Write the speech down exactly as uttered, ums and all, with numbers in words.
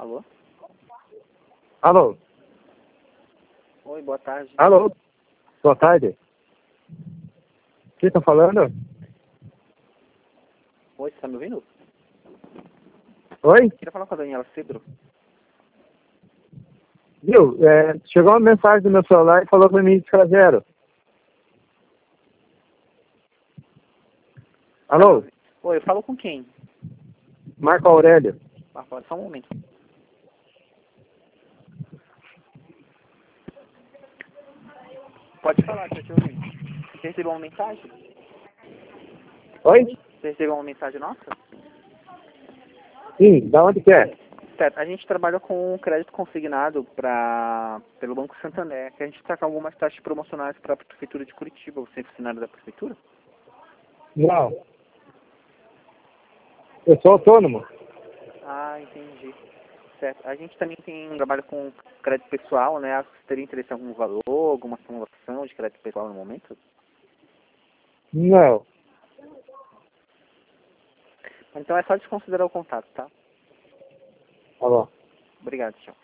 Alô? Alô? Oi, boa tarde. Alô? Boa tarde. Quem tá falando? Oi, você tá me ouvindo? Oi? Queria falar com a Daniela Cedro. Viu? É, chegou uma mensagem do meu celular e falou pra mim de zero. Alô? Oi, eu falo com quem? Marco Aurélio. Ah, pode, só um momento. Pode falar, deixa eu te ouvir. Você recebeu uma mensagem? Oi? Você recebeu uma mensagem nossa? Sim, da onde que é? Certo, a gente trabalha com crédito consignado pra, pelo Banco Santander, que a gente está com algumas taxas promocionais para a Prefeitura de Curitiba. Você é funcionário da Prefeitura? Não. Eu sou autônomo. Ah, entendi. Certo. A gente também tem um trabalho com crédito pessoal, né? Você teria interesse em algum valor, alguma simulação de crédito pessoal no momento? Não. Então é só desconsiderar o contato, tá? Alô? Obrigado, tchau.